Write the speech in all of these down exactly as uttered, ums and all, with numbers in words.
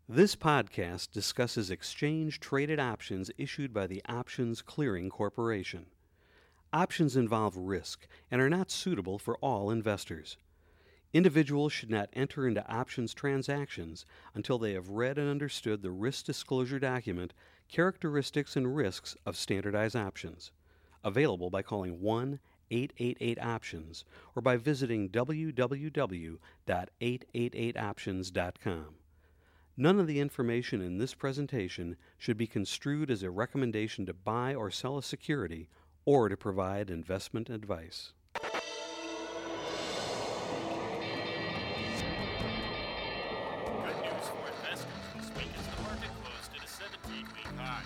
This podcast discusses exchange-traded options issued by the Options Clearing Corporation. Options involve risk and are not suitable for all investors. Individuals should not enter into options transactions until they have read and understood the risk disclosure document, Characteristics and Risks of Standardized Options, available by calling one eight eight eight options or by visiting w w w dot eight eight eight options dot com. None of the information in this presentation should be construed as a recommendation to buy or sell a security or to provide investment advice. Good news for investors this week as the market closed at a seventeen-week high.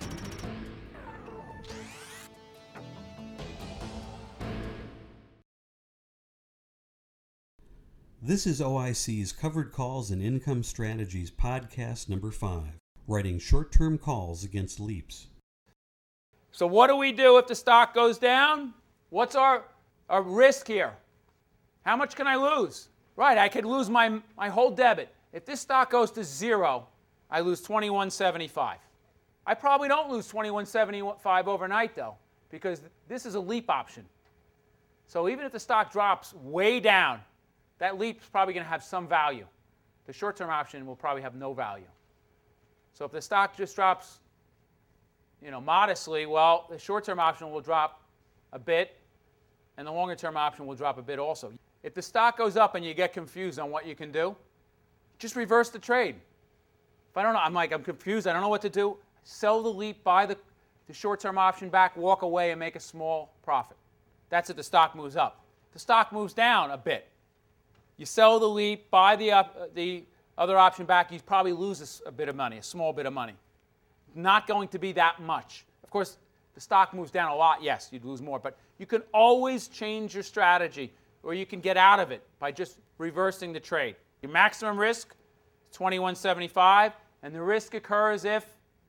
This is O I C's Covered Calls and Income Strategies podcast number five, writing short-term calls against leaps. So what do we do if the stock goes down? What's our, our risk here? How much can I lose? Right, I could lose my, my whole debit. If this stock goes to zero, I lose twenty-one seventy-five. I probably don't lose twenty-one seventy-five overnight though, because this is a leap option. So even if the stock drops way down, that leap is probably going to have some value. The short-term option will probably have no value. So if the stock just drops, you know, modestly, well, the short-term option will drop a bit, and the longer-term option will drop a bit also. If the stock goes up and you get confused on what you can do, just reverse the trade. If I don't know, I'm like, I'm confused, I don't know what to do, sell the leap, buy the, the short-term option back, walk away and make a small profit. That's if the stock moves up. If the stock moves down a bit, you sell the leap, buy the, uh, the other option back, you probably lose a, a bit of money, a small bit of money. Not going to be that much. Of course, the stock moves down a lot, yes, you'd lose more, but you can always change your strategy, or you can get out of it by just reversing the trade. Your maximum risk is twenty-one seventy-five, and the risk occurs if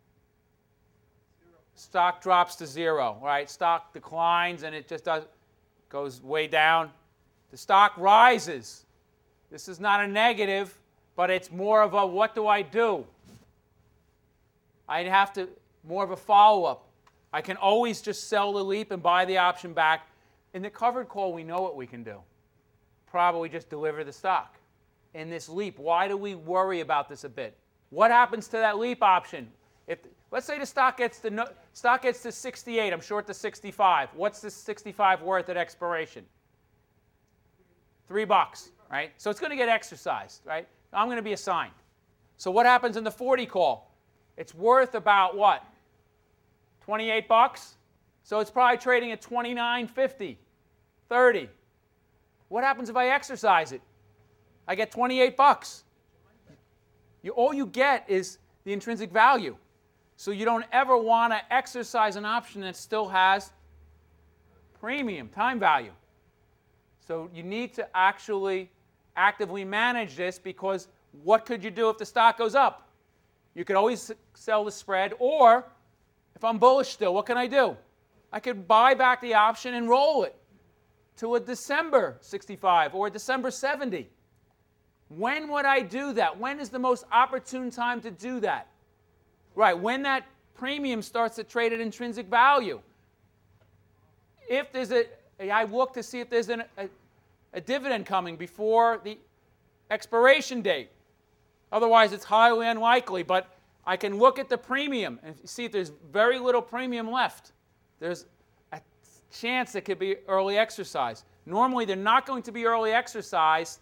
stock drops to zero, right? Stock declines and it just does, goes way down. The stock rises. This is not a negative, but it's more of a what do I do? I'd have to, more of a follow-up. I can always just sell the leap and buy the option back. In the covered call, we know what we can do. Probably just deliver the stock. In this leap, why do we worry about this a bit? What happens to that leap option? If, let's say the stock gets to, no, stock gets to sixty-eight, I'm short to sixty-five. What's this sixty-five worth at expiration? Three bucks, right? So it's going to get exercised, right? I'm going to be assigned. So what happens in the forty call? It's worth about what? twenty-eight bucks? So it's probably trading at twenty-nine fifty, thirty. What happens if I exercise it? I get twenty-eight bucks. You, all you get is the intrinsic value. So you don't ever want to exercise an option that still has premium, time value. So you need to actually actively manage this, because what could you do if the stock goes up? You could always sell the spread, or if I'm bullish still, what can I do? I could buy back the option and roll it to a December sixty-five or a December seventy. When would I do that? When is the most opportune time to do that? Right, when that premium starts to trade at intrinsic value. If there's a, I look to see if there's an, a, a dividend coming before the expiration date. Otherwise, it's highly unlikely, but I can look at the premium and see if there's very little premium left. There's a chance it could be early exercise. Normally, they're not going to be early exercised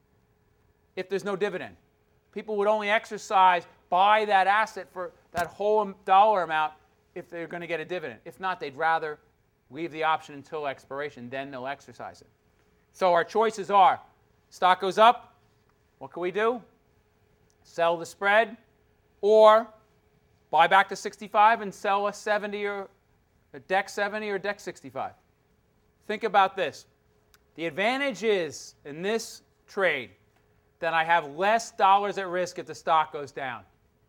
if there's no dividend. People would only exercise, buy that asset for that whole dollar amount if they're going to get a dividend. If not, they'd rather leave the option until expiration, then they'll exercise it. So our choices are, stock goes up, what can we do? Sell the spread, or buy back to sixty-five and sell a seventy or a D E C seventy or D E C sixty-five. Think about this. The advantage is in this trade that I have less dollars at risk if the stock goes down.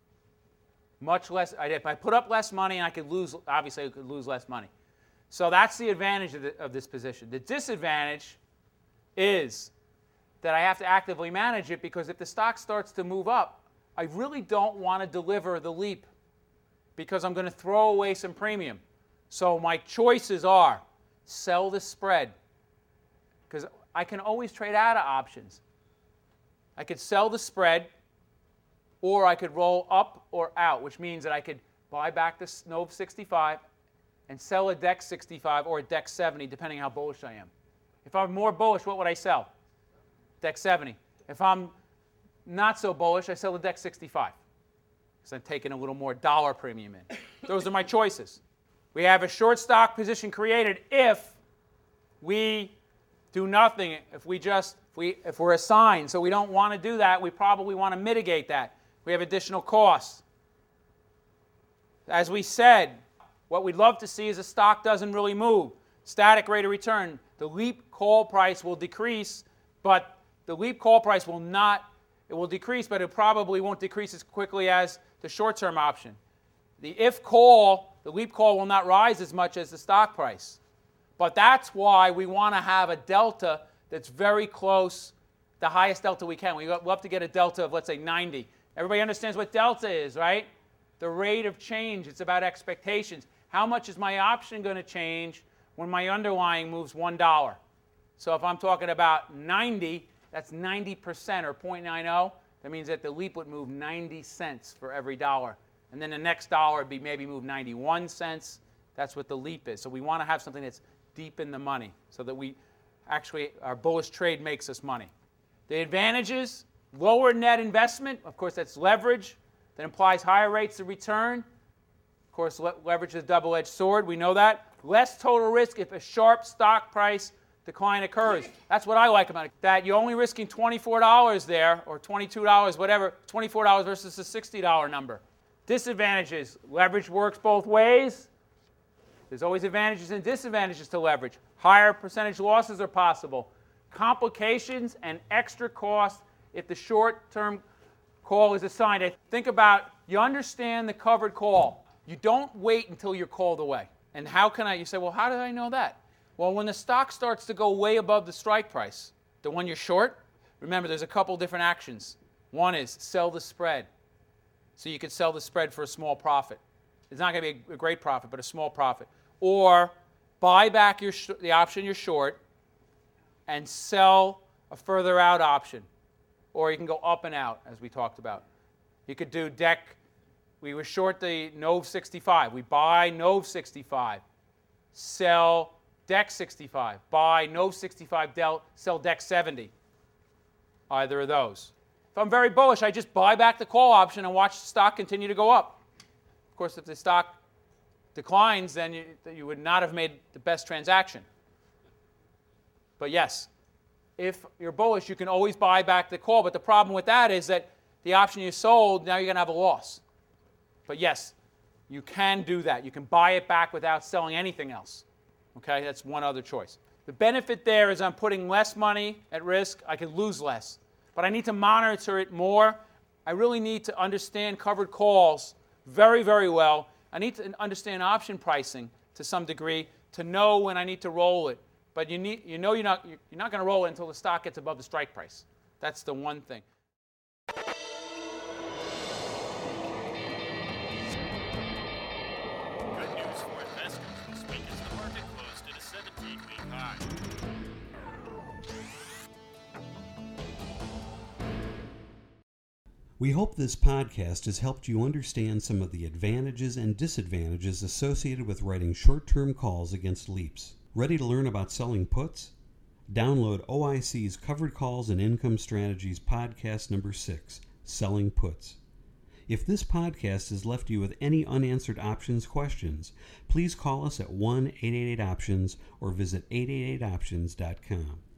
Much less, if I put up less money, I could lose, obviously I could lose less money. So that's the advantage of, the, of this position. The disadvantage is that I have to actively manage it, because if the stock starts to move up, I really don't want to deliver the leap because I'm going to throw away some premium. So my choices are sell the spread, because I can always trade out of options. I could sell the spread, or I could roll up or out, which means that I could buy back the N O V sixty-five and sell a D E X sixty-five or a D E X seventy, depending how bullish I am. If I'm more bullish, what would I sell? D E X seventy. If I'm not so bullish, I sell the D E X sixty-five, because I'm taking a little more dollar premium in. Those are my choices. We have a short stock position created if we do nothing, if we just, if, we, if we're assigned. So we don't want to do that. We probably want to mitigate that. We have additional costs. As we said, what we'd love to see is a stock doesn't really move. Static rate of return. The leap call price will decrease, but the leap call price will not, it will decrease, but it probably won't decrease as quickly as the short-term option. The if call, the leap call will not rise as much as the stock price. But that's why we want to have a delta that's very close, the highest delta we can. We love to get a delta of, let's say, ninety. Everybody understands what delta is, right? The rate of change. It's about expectations. How much is my option going to change when my underlying moves one dollar? So if I'm talking about ninety, that's ninety percent or zero point nine zero. That means that the leap would move ninety cents for every dollar. And then the next dollar would be maybe move ninety-one cents. That's what the leap is. So we want to have something that's deep in the money so that we actually, our bullish trade makes us money. The advantages, lower net investment. Of course, that's leverage. That implies higher rates of return. Of course, le- leverage is a double-edged sword. We know that. Less total risk if a sharp stock price decline occurs. That's what I like about it. That you're only risking twenty-four dollars there, or twenty-two dollars, whatever, twenty-four dollars versus a sixty dollar number. Disadvantages, leverage works both ways. There's always advantages and disadvantages to leverage. Higher percentage losses are possible. Complications and extra costs if the short-term call is assigned. Think about, you understand the covered call. You don't wait until you're called away. And how can I, you say, well, how did I know that? Well, when the stock starts to go way above the strike price, the one you're short, remember there's a couple different actions. One is sell the spread. So you could sell the spread for a small profit. It's not going to be a great profit, but a small profit. Or buy back your sh- the option you're short and sell a further out option. Or you can go up and out, as we talked about. You could do D E C. We were short the N O V sixty-five. We buy N O V sixty-five. Sell D E X sixty-five. Buy N O V sixty-five, del- sell D E X seventy. Either of those. If I'm very bullish, I just buy back the call option and watch the stock continue to go up. Of course, if the stock declines, then you, you would not have made the best transaction. But yes, if you're bullish, you can always buy back the call. But the problem with that is that the option you sold, now you're going to have a loss. But yes, you can do that. You can buy it back without selling anything else. Okay, that's one other choice. The benefit there is I'm putting less money at risk. I can lose less. But I need to monitor it more. I really need to understand covered calls very, very well. I need to understand option pricing to some degree to know when I need to roll it. But you need, you know you're not, you're not going to roll it until the stock gets above the strike price. That's the one thing. Good news for investors this week as the market closed at a seventeen-week high. We hope this podcast has helped you understand some of the advantages and disadvantages associated with writing short-term calls against leaps. Ready to learn about selling puts? Download O I C's Covered Calls and Income Strategies podcast number six, Selling Puts. If this podcast has left you with any unanswered options questions, please call us at one eight eight eight options or visit eight eight eight options dot com.